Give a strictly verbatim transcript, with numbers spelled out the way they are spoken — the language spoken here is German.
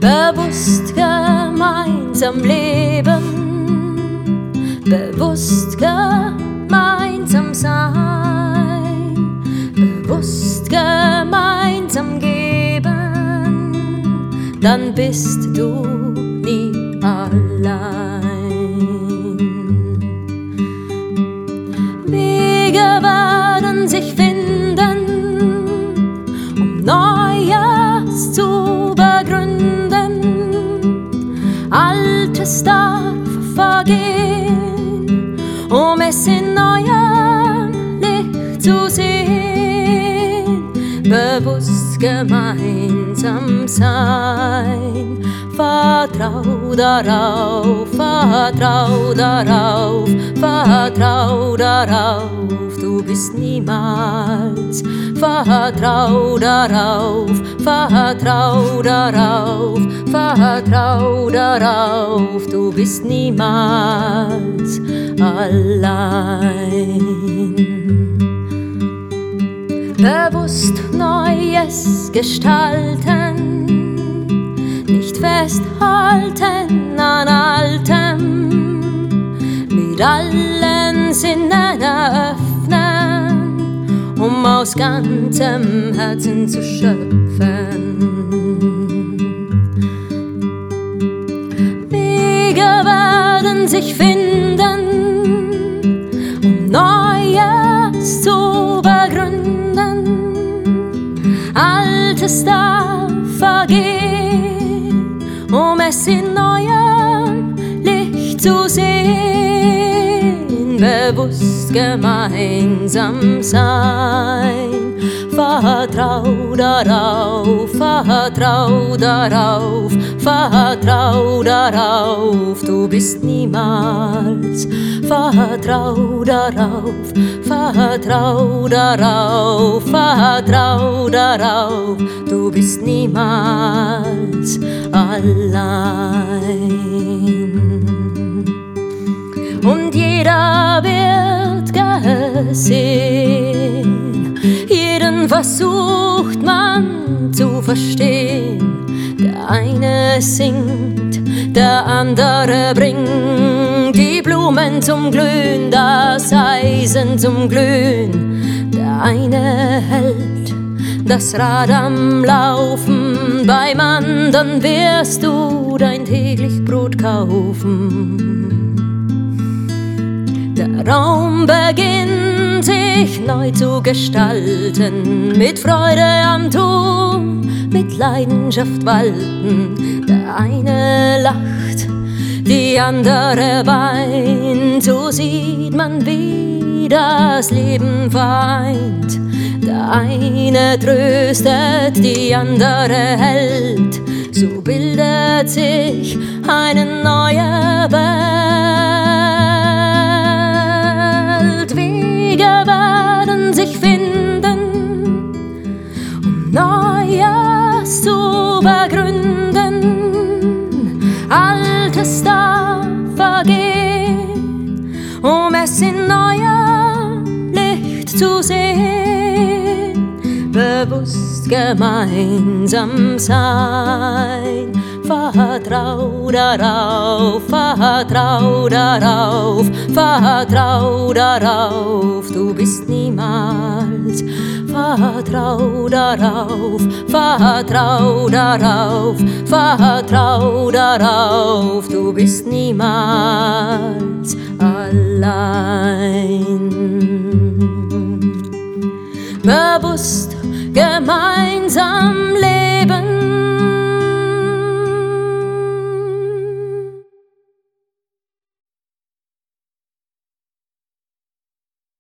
Bewusst gemeinsam leben, bewusst gemeinsam sein, bewusst gemeinsam geben, dann bist du nie allein. Wege werden sich finden, um Neues zu begründen. Altes darf vergehen, um es in neuem Licht zu sehen. Bewusst gemeinsam sein, vertrau darauf, vertrau darauf, vertrau darauf, du bist niemals. Vertrau darauf, vertrau darauf, vertrau darauf, du bist niemals allein. Bewusst Neues gestalten, nicht festhalten an Altem, mit allen Sinnen eröffnen, um aus ganzem Herzen zu schöpfen. Wege werden sich finden, um Neues zu begründen. Altes darf vergehen, um es in neuem Licht zu sehen. Bewusst gemeinsam sein, vertrau darauf, vertrau darauf, vertrau darauf, du bist niemals. Vertrau darauf, vertrau darauf, vertrau darauf, du bist niemals allein. Und jeder wird gesehen, jeden versucht man zu verstehen. Der eine singt, der andere bringt die Blumen zum Glühen, das Eisen zum Glühen. Der eine hält das Rad am Laufen, beim anderen wirst du dein täglich Brot kaufen. Der Raum beginnt sich neu zu gestalten, mit Freude am Tun, mit Leidenschaft walten. Der eine lacht, die andere weint, so sieht man, wie das Leben vereint. Der eine tröstet, die andere hält, so bildet sich eine neue Welt. Wege werden sich finden, um Neues zu begründen. Altes darf vergehen, um es in neuem Licht zu sehen. Bewusst gemeinsam sein, vertrau darauf, vertrau darauf, vertrau darauf, du bist niemals. Vertrau darauf, vertrau darauf, vertrau darauf, du bist niemals allein. Bewusst gemeinsam